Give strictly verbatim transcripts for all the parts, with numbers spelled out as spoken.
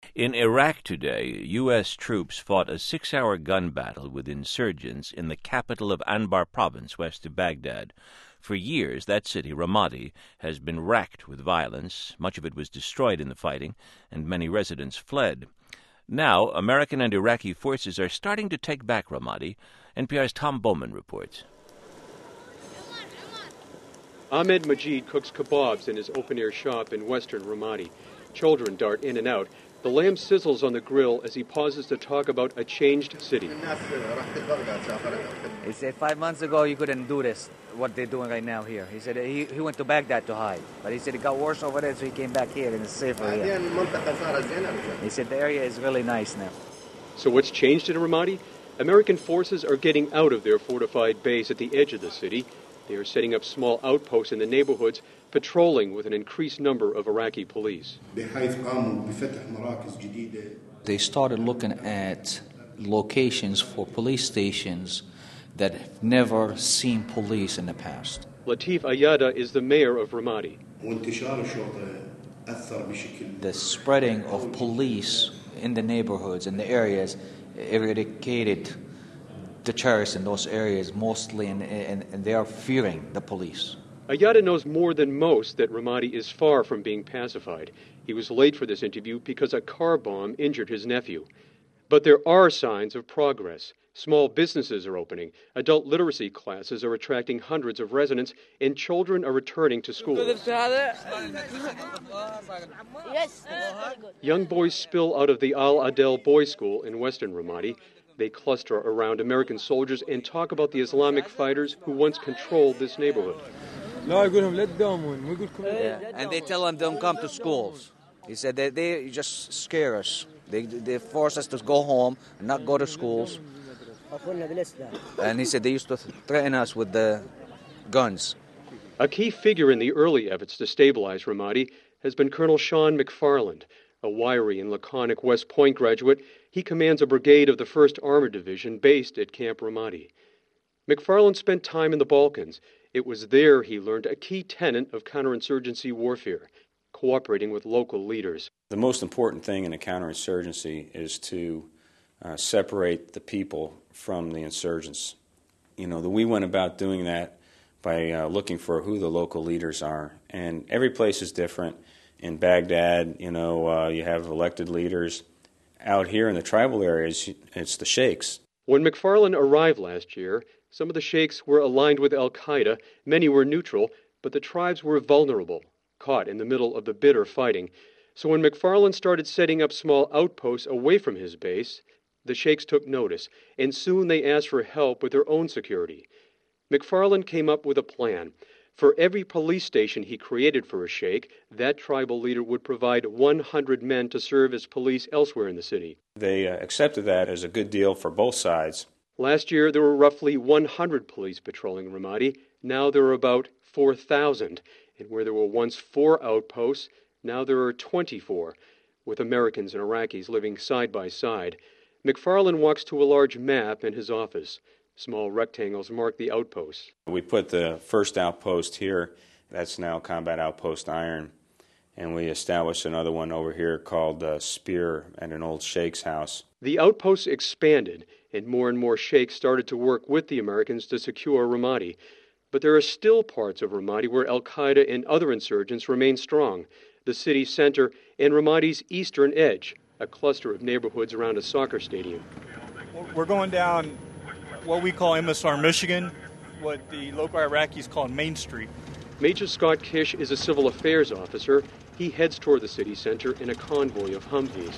In Iraq today, U S troops fought a six-hour gun battle with insurgents in the capital of Anbar province west of Baghdad. For years, that city, Ramadi, has been racked with violence. Much of it was destroyed in the fighting, and many residents fled. Now, American and Iraqi forces are starting to take back Ramadi. N P R's Tom Bowman reports. Ahmed Majid cooks kebabs in his open-air shop in western Ramadi. Children dart in and out. The lamb sizzles on the grill as he pauses to talk about a changed city. He said five months ago you couldn't do this, what they're doing right now here. He said he, he went to Baghdad to hide, but he said it got worse over there, so he came back here and it's safer here. He said the area is really nice now. So what's changed in Ramadi? American forces are getting out of their fortified base at the edge of the city. They are setting up small outposts in the neighborhoods, patrolling with an increased number of Iraqi police. They started looking at locations for police stations that have never seen police in the past. Latif Ayada is the mayor of Ramadi. The spreading of police in the neighborhoods, in the areas, eradicated the terrorists in those areas mostly, and, and, and they are fearing the police. Ayada knows more than most that Ramadi is far from being pacified. He was late for this interview because a car bomb injured his nephew. But there are signs of progress. Small businesses are opening, adult literacy classes are attracting hundreds of residents, and children are returning to school. Young boys spill out of the Al Adel Boys School in western Ramadi. They cluster around American soldiers and talk about the Islamic fighters who once controlled this neighborhood. Yeah, and they tell them don't come to schools. He said they, they just scare us. They, they force us to go home and not go to schools. And he said they used to threaten us with the guns. A key figure in the early efforts to stabilize Ramadi has been Colonel Sean McFarland, a wiry and laconic West Point graduate. He commands a brigade of the first Armored Division based at Camp Ramadi. McFarland spent time in the Balkans. It was there he learned a key tenet of counterinsurgency warfare, cooperating with local leaders. The most important thing in a counterinsurgency is to uh, separate the people from the insurgents. You know, the, we went about doing that by uh, looking for who the local leaders are. And every place is different. In Baghdad, you know, uh, you have elected leaders. Out here in the tribal areas, it's the sheikhs. When McFarland arrived last year, some of the sheikhs were aligned with al-Qaeda, many were neutral, but the tribes were vulnerable, caught in the middle of the bitter fighting. So when McFarland started setting up small outposts away from his base, the sheikhs took notice, and soon they asked for help with their own security. McFarland came up with a plan. For every police station he created for a sheikh, that tribal leader would provide one hundred men to serve as police elsewhere in the city. They uh, accepted that as a good deal for both sides. Last year, there were roughly one hundred police patrolling Ramadi. Now there are about four thousand. And where there were once four outposts, now there are twenty-four, with Americans and Iraqis living side by side. McFarland walks to a large map in his office. Small rectangles mark the outposts. We put the first outpost here. That's now Combat Outpost Iron. And we established another one over here called uh, Spear at an old sheikh's house. The outposts expanded, and more and more sheikhs started to work with the Americans to secure Ramadi. But there are still parts of Ramadi where al-Qaeda and other insurgents remain strong. The city center and Ramadi's eastern edge, a cluster of neighborhoods around a soccer stadium. We're going down what we call M S R Michigan, what the local Iraqis call Main Street. Major Scott Kish is a civil affairs officer. He heads toward the city center in a convoy of Humvees.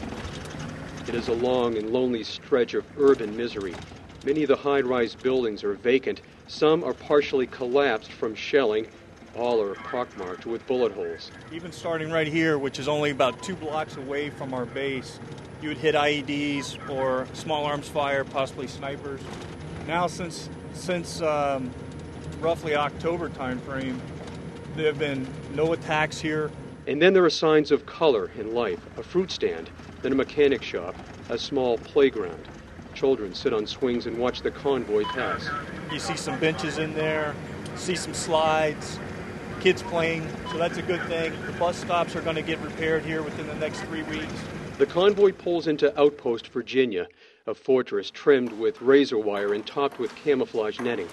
It is a long and lonely stretch of urban misery. Many of the high-rise buildings are vacant. Some are partially collapsed from shelling. All are pockmarked with bullet holes. Even starting right here, which is only about two blocks away from our base, you would hit I E Ds or small arms fire, possibly snipers. Now, since since um, roughly October time frame, there have been no attacks here. And then there are signs of color and life, a fruit stand, then a mechanic shop, a small playground. Children sit on swings and watch the convoy pass. You see some benches in there, see some slides, kids playing, so that's a good thing. The bus stops are going to get repaired here within the next three weeks. The convoy pulls into Outpost, Virginia, a fortress trimmed with razor wire and topped with camouflage netting.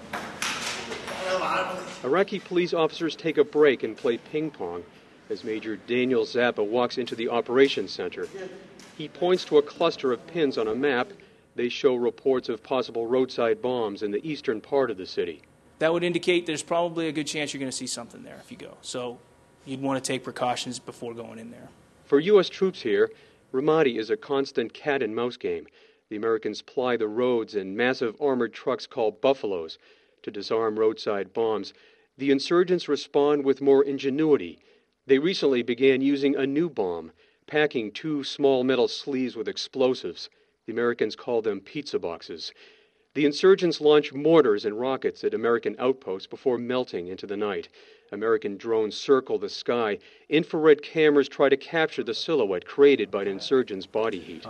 Iraqi police officers take a break and play ping pong as Major Daniel Zappa walks into the operations center. He points to a cluster of pins on a map. They show reports of possible roadside bombs in the eastern part of the city. That would indicate there's probably a good chance you're going to see something there if you go. So you'd want to take precautions before going in there. For U S troops here, Ramadi is a constant cat-and-mouse game. The Americans ply the roads in massive armored trucks called Buffaloes to disarm roadside bombs. The insurgents respond with more ingenuity. They recently began using a new bomb, packing two small metal sleeves with explosives. The Americans call them pizza boxes. The insurgents launch mortars and rockets at American outposts before melting into the night. American drones circle the sky. Infrared cameras try to capture the silhouette created by the insurgents' body heat.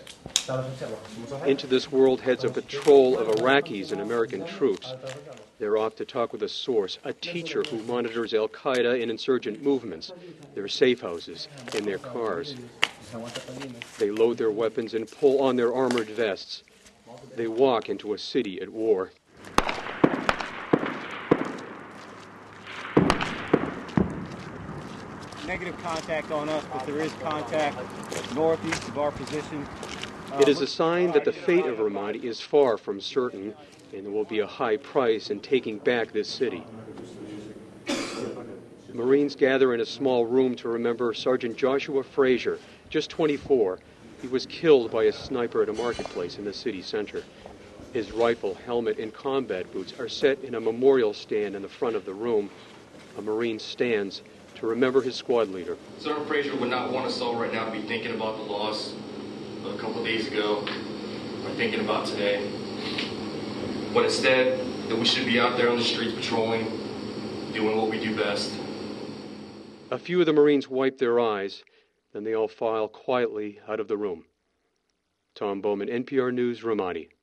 Into this world heads a patrol of Iraqis and American troops. They're off to talk with a source, a teacher who monitors al-Qaeda and insurgent movements, their safe houses, and their cars. They load their weapons and pull on their armored vests. They walk into a city at war. Negative contact on us, but there is contact northeast of our position. Uh, it is a sign that the fate of Ramadi is far from certain, and there will be a high price in taking back this city. Marines gather in a small room to remember Sergeant Joshua Frazier, just twenty-four. He was killed by a sniper at a marketplace in the city center. His rifle, helmet, and combat boots are set in a memorial stand in the front of the room. A Marine stands to remember his squad leader. Sergeant Frazier would not want us all right now to be thinking about the loss of a couple of days ago or thinking about today. But instead, that we should be out there on the streets patrolling, doing what we do best. A few of the Marines wipe their eyes, then they all file quietly out of the room. Tom Bowman, N P R News, Ramadi.